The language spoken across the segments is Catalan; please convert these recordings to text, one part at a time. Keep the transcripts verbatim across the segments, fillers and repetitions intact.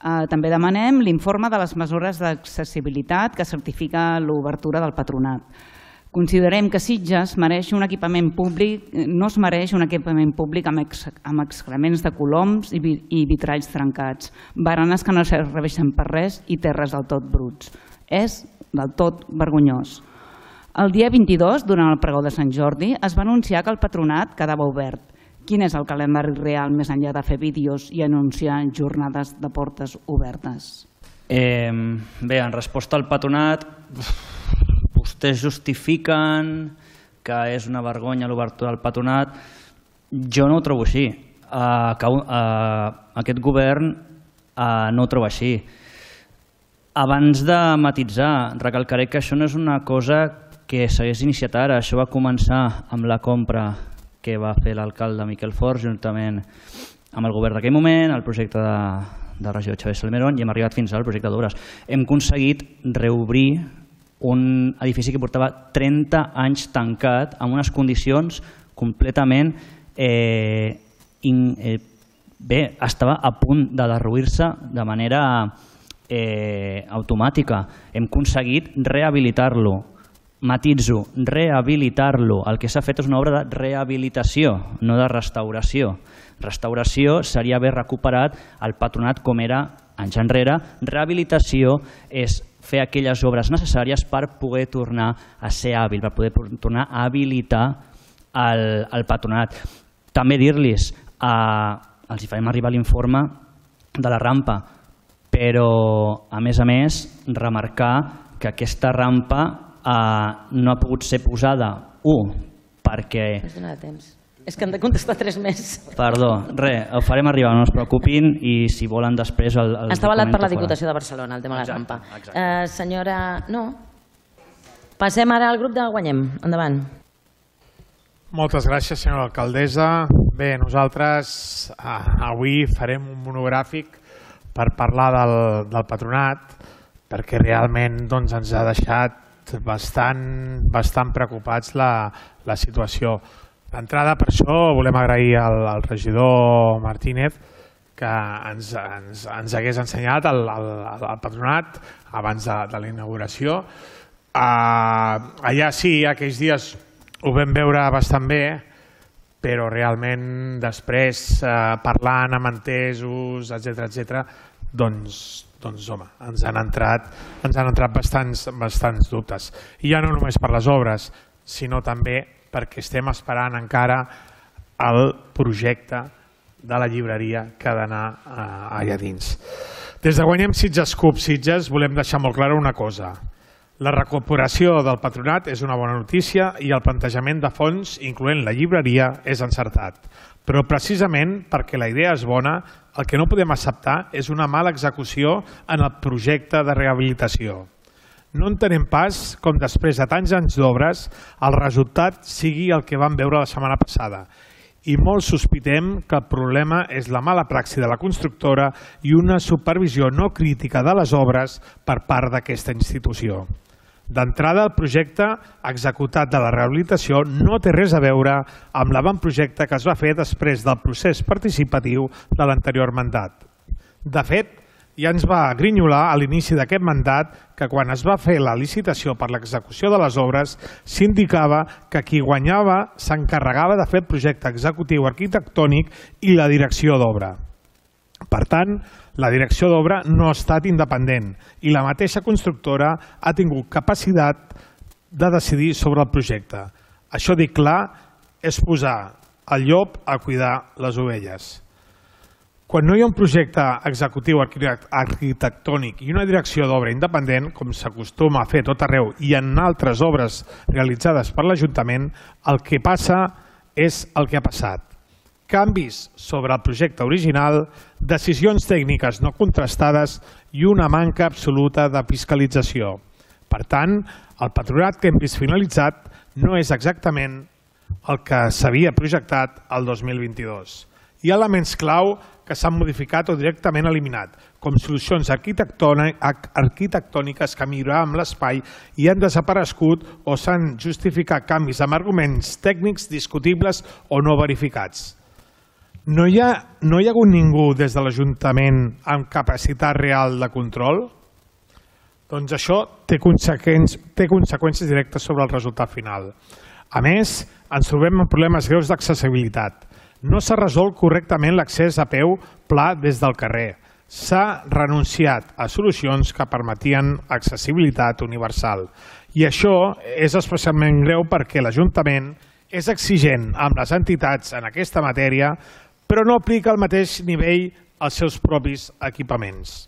També demanem l'informe de les mesures d'accessibilitat que certifica l'obertura del patronat. Considerem que Sitges mereix un equipament públic, no es mereix un equipament públic amb excrements de coloms i vitralls trencats, baranes que no serveixen per res i terres del tot bruts. És del tot vergonyós. El dia vint-i-dos, durant el pregó de Sant Jordi, es va anunciar que el patronat quedava obert. Quin és el calendari real més enllà de fer vídeos i anunciar jornades de portes obertes? Bé, en resposta al patronat, vostès justifiquen que és una vergonya l'obertura del patronat. Jo no ho trobo així. Aquest govern no ho troba així. Abans de matisar, recalcaré que això no és una cosa que s'hagués iniciat ara. Això va començar amb la compra que va fer l'alcalde Miquel Fort juntament amb el govern d'aquell moment, el projecte de regió de Xavier Salmerón, i hem arribat fins al projecte d'obres. Hem aconseguit reobrir un edifici que portava trenta anys tancat amb unes condicions completament... Bé, estava a punt de derruir-se de manera automàtica. Hem aconseguit rehabilitar-lo. Matitzo, rehabilitar-lo. El que s'ha fet és una obra de rehabilitació, no de restauració. Restauració seria haver recuperat el patronat com era anys enrere. Rehabilitació és fer aquelles obres necessàries per poder tornar a ser hàbil, per poder tornar a habilitar el patronat. També dir-los, els farem arribar l'informe de la rampa, però a més a més remarcar que aquesta rampa no ha pogut ser posada, un, perquè... És que han de contestar tres més. Perdó, res, ho farem arribar, no es preocupin, i si volen després... Està avalat per la Diputació de Barcelona, el tema de la rampa. Senyora... No? Passem ara al grup de Guanyem. Endavant. Moltes gràcies, senyora alcaldessa. Bé, nosaltres avui farem un monogràfic per parlar del patronat, perquè realment ens ha deixat bastant preocupats la situació. D'entrada, per això volem agrair al regidor Martínez que ens hagués ensenyat el patronat abans de la inauguració. Allà sí, aquells dies ho vam veure bastant bé, però realment després, parlant amb entesos, etcètera, doncs doncs home, ens han entrat bastants dubtes. I ja no només per les obres, sinó també perquè estem esperant encara el projecte de la llibreria que ha d'anar allà dins. Des de Guanyem Sitges Cup Sitges volem deixar molt clara una cosa. La recuperació del patronat és una bona notícia i el plantejament de fons, incloent la llibreria, és encertat. Però precisament perquè la idea és bona, el que no podem acceptar és una mala execució en el projecte de rehabilitació. No entenem pas com després de tants anys d'obres el resultat sigui el que vam veure la setmana passada i molt sospitem que el problema és la mala praxi de la constructora i una supervisió no crítica de les obres per part d'aquesta institució. D'entrada, el projecte executat de la rehabilitació no té res a veure amb l'avantprojecte que es va fer després del procés participatiu de l'anterior mandat. De fet, ja ens va grinyolar a l'inici d'aquest mandat que quan es va fer la licitació per l'execució de les obres s'indicava que qui guanyava s'encarregava de fer el projecte executiu arquitectònic i la direcció d'obra. Per tant, la direcció d'obra no ha estat independent i la mateixa constructora ha tingut capacitat de decidir sobre el projecte. Això, dic clar, és posar el llop a cuidar les ovelles. Quan no hi ha un projecte executiu arquitectònic i una direcció d'obra independent, com s'acostuma a fer tot arreu i en altres obres realitzades per l'Ajuntament, el que passa és el que ha passat. Canvis sobre el projecte original, decisions tècniques no contrastades i una manca absoluta de fiscalització. Per tant, el patronat que hem vist finalitzat no és exactament el que s'havia projectat el dos mil vint-i-dos. Hi ha elements clau que s'han modificat o directament eliminat, com solucions arquitectòniques que milloraven l'espai i han desaparegut o s'han justificat canvis amb arguments tècnics discutibles o no verificats. No hi ha, no hi ha hagut ningú des de l'Ajuntament amb capacitat real de control? Doncs això té conseqüències, té conseqüències directes sobre el resultat final. A més, ens trobem amb problemes greus d'accessibilitat. No s'ha resolt correctament l'accés a peu pla des del carrer. S'ha renunciat a solucions que permetien accessibilitat universal. I això és especialment greu perquè l'Ajuntament és exigent amb les entitats en aquesta matèria, però no aplica al mateix nivell als seus propis equipaments.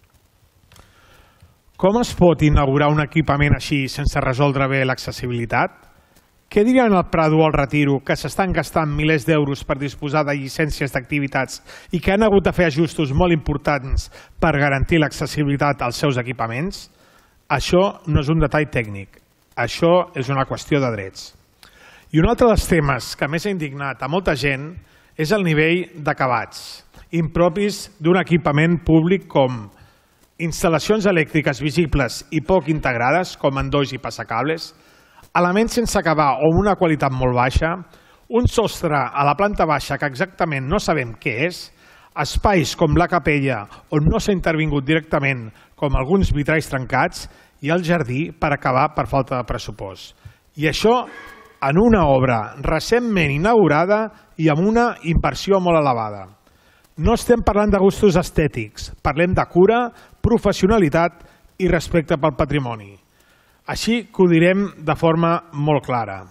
Com es pot inaugurar un equipament així sense resoldre bé l'accessibilitat? Què diran al Prado o al Retiro, que s'estan gastant milers d'euros per disposar de llicències d'activitats i que han hagut de fer ajustos molt importants per garantir l'accessibilitat als seus equipaments? Això no és un detall tècnic, això és una qüestió de drets. I un altre dels temes que més ha indignat a molta gent és el nivell d'acabats, impropis d'un equipament públic com instal·lacions elèctriques visibles i poc integrades, com endolls i passacables, elements sense acabar o amb una qualitat molt baixa, un sostre a la planta baixa que exactament no sabem què és, espais com la capella on no s'ha intervingut directament, com alguns vitralls trencats, i el jardí per acabar per falta de pressupost. I això en una obra recentment inaugurada i amb una inversió molt elevada. No estem parlant de gustos estètics, parlem de cura, professionalitat i respecte pel patrimoni. Així que ho direm de forma molt clara.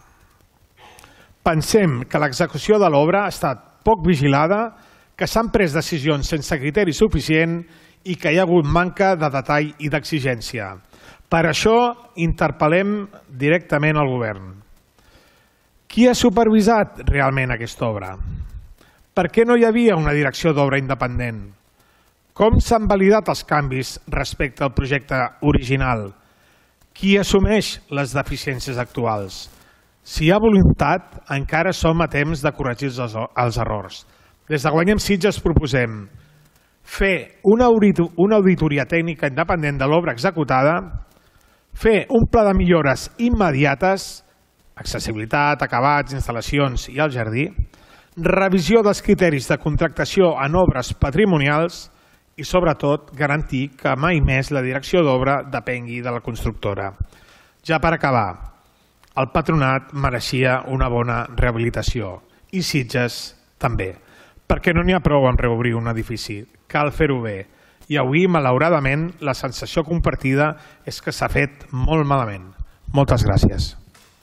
Pensem que l'execució de l'obra ha estat poc vigilada, que s'han pres decisions sense criteri suficient i que hi ha hagut manca de detall i d'exigència. Per això interpel·lem directament al govern. Qui ha supervisat realment aquesta obra? Per què no hi havia una direcció d'obra independent? Com s'han validat els canvis respecte al projecte original? Qui assumeix les deficiències actuals? Si hi ha voluntat, encara som a temps de corregir els errors. Des de Guanyem Sitges proposem fer una auditoria tècnica independent de l'obra executada, fer un pla de millores immediates, accessibilitat, acabats, instal·lacions i el jardí, revisió dels criteris de contractació en obres patrimonials i, sobretot, garantir que mai més la direcció d'obra depengui de la constructora. Ja per acabar, el patronat mereixia una bona rehabilitació i Sitges també, perquè no n'hi ha prou en reobrir un edifici, cal fer-ho bé. I avui, malauradament, la sensació compartida és que s'ha fet molt malament. Moltes gràcies.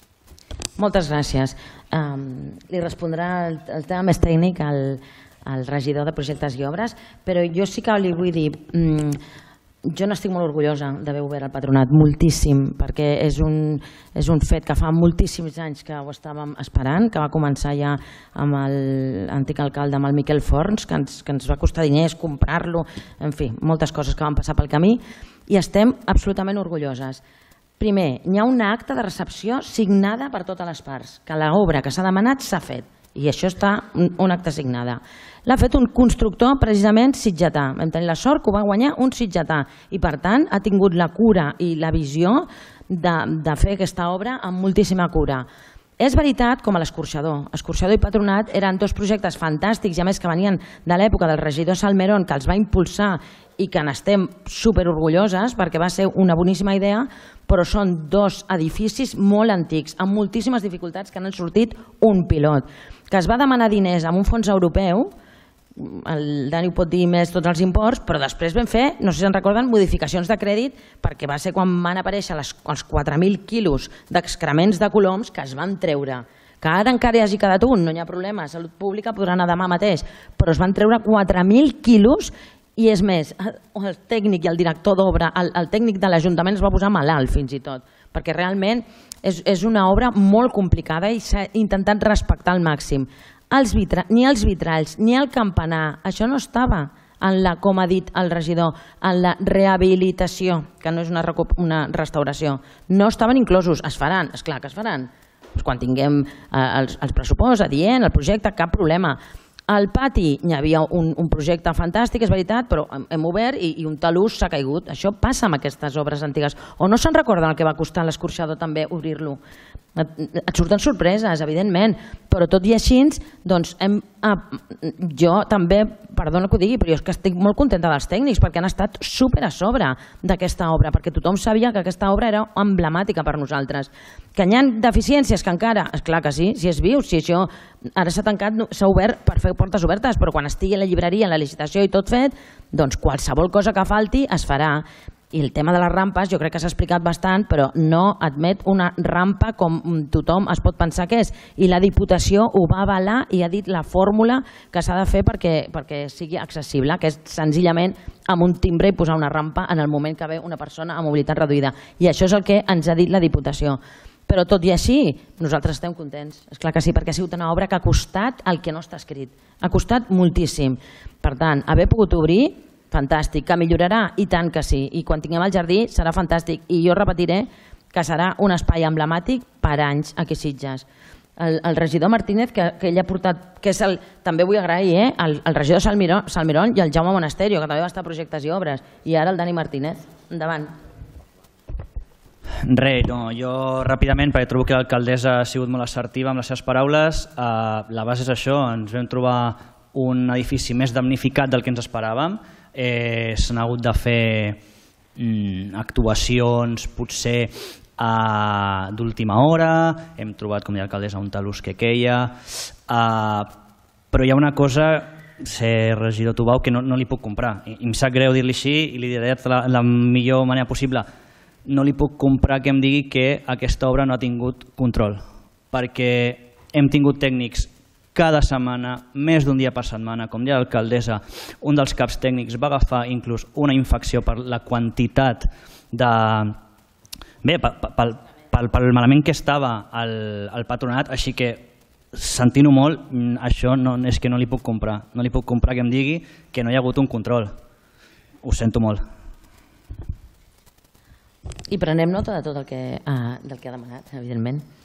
Moltes gràcies. Um, li respondrà el, el tema més tècnic al, al regidor de projectes i obres, però jo sí que li vull dir, um, jo n'estic molt orgullosa d'haver obert el patronat, moltíssim, perquè és un, és un fet que fa moltíssims anys que ho estàvem esperant, que va començar ja amb l'antic alcalde, amb el Miquel Forns, que ens, que ens va costar diners comprar-lo, en fi, moltes coses que van passar pel camí, i estem absolutament orgulloses. Primer, hi ha una acta de recepció signada per totes les parts, que l'obra que s'ha demanat s'ha fet, i això està una acta signada. L'ha fet un constructor precisament sitgetà. Vam tenir la sort que ho va guanyar un sitgetà i, per tant, ha tingut la cura i la visió de, de fer aquesta obra amb moltíssima cura. És veritat, com a l'Escorxador. Escorxador i Patronat eren dos projectes fantàstics i, a més, que venien de l'època del regidor Salmerón, que els va impulsar i que n'estem superorgulloses perquè va ser una boníssima idea, però són dos edificis molt antics, amb moltíssimes dificultats, que han sortit un pilot, que es va demanar diners amb un fons europeu, el Dani ho pot dir més tots els imports, però després vam fer, no sé si se'n recorden, modificacions de crèdit, perquè va ser quan van aparèixer les, els quatre mil quilos d'excrements de coloms que es van treure. Que ara encara hi hagi quedat un, no hi ha problema, Salut Pública podrà anar demà mateix, però es van treure quatre mil quilos. I és més, el tècnic i el director d'obra, el, el tècnic de l'Ajuntament es va posar malalt fins i tot, perquè realment és, és una obra molt complicada i s'ha intentat respectar al màxim. Els vitra, ni els vitralls, ni el campanar, això no estava en la, com ha dit el regidor, en la rehabilitació, que no és una, una restauració. No estaven inclosos, es faran, és clar que es faran. Quan tinguem eh, els, els pressupost adient, el projecte, cap problema. Al pati hi havia un, un projecte fantàstic, és veritat, però hem obert i, i un talús s'ha caigut. Això passa amb aquestes obres antigues. O no se'n recorden el que va costar a l'Escorxador també obrir-lo? Et, et surten sorpreses, evidentment, però tot i així, doncs, hem, ah, jo també, perdona que ho digui, però jo és que estic molt contenta dels tècnics perquè han estat super a sobre d'aquesta obra, perquè tothom sabia que aquesta obra era emblemàtica per nosaltres. Que hi ha deficiències que encara, és clar que sí, si és viu, si això ara s'ha tancat, s'ha obert per fer portes obertes, però quan estigui a la llibreria, la licitació i tot fet, doncs qualsevol cosa que falti es farà. I el tema de les rampes jo crec que s'ha explicat bastant, però no admet una rampa com tothom es pot pensar que és. I la Diputació ho va avalar i ha dit la fórmula que s'ha de fer perquè, perquè sigui accessible, que és senzillament amb un timbre i posar una rampa en el moment que ve una persona amb mobilitat reduïda. I això és el que ens ha dit la Diputació. Però tot i així, nosaltres estem contents. És clar que sí, perquè ha sigut una obra que ha costat el que no està escrit. Ha costat moltíssim. Per tant, haver pogut obrir, fantàstic. Que millorarà? I tant que sí. I quan tinguem el jardí serà fantàstic. I jo repetiré que serà un espai emblemàtic per anys aquí a Sitges. El, el regidor Martínez, que, que ell ha portat, que és el, també vull agrair, eh, el, el regidor Salmirón, Salmirón i el Jaume Monasterio, que també va estar a Projectes i Obres, i ara el Dani Martínez. Endavant. Res, no, jo ràpidament, perquè trobo que l'alcaldessa ha sigut molt assertiva amb les seves paraules, eh, la base és això, ens vam trobar un edifici més damnificat del que ens esperàvem, eh, s'han hagut de fer mm, actuacions potser eh, d'última hora, hem trobat, com deia l'alcaldessa, un talús que queia, eh, però hi ha una cosa, ser regidor Tubau, que no, no li puc comprar, i, i em sap greu dir-li així i li diré de la, la millor manera possible. No li puc comprar que em digui que aquesta obra no ha tingut control, perquè hem tingut tècnics cada setmana, més d'un dia per setmana, com deia l'alcaldessa, un dels caps tècnics va agafar inclús una infecció per la quantitat de... Bé, pel, pel, pel malament que estava el, el patronat, així que sentint-ho molt, això no, és que no li puc comprar, no li puc comprar que em digui que no hi ha hagut un control. Ho sento molt. I prenem nota de tot el que, uh, del que ha demanat, evidentment.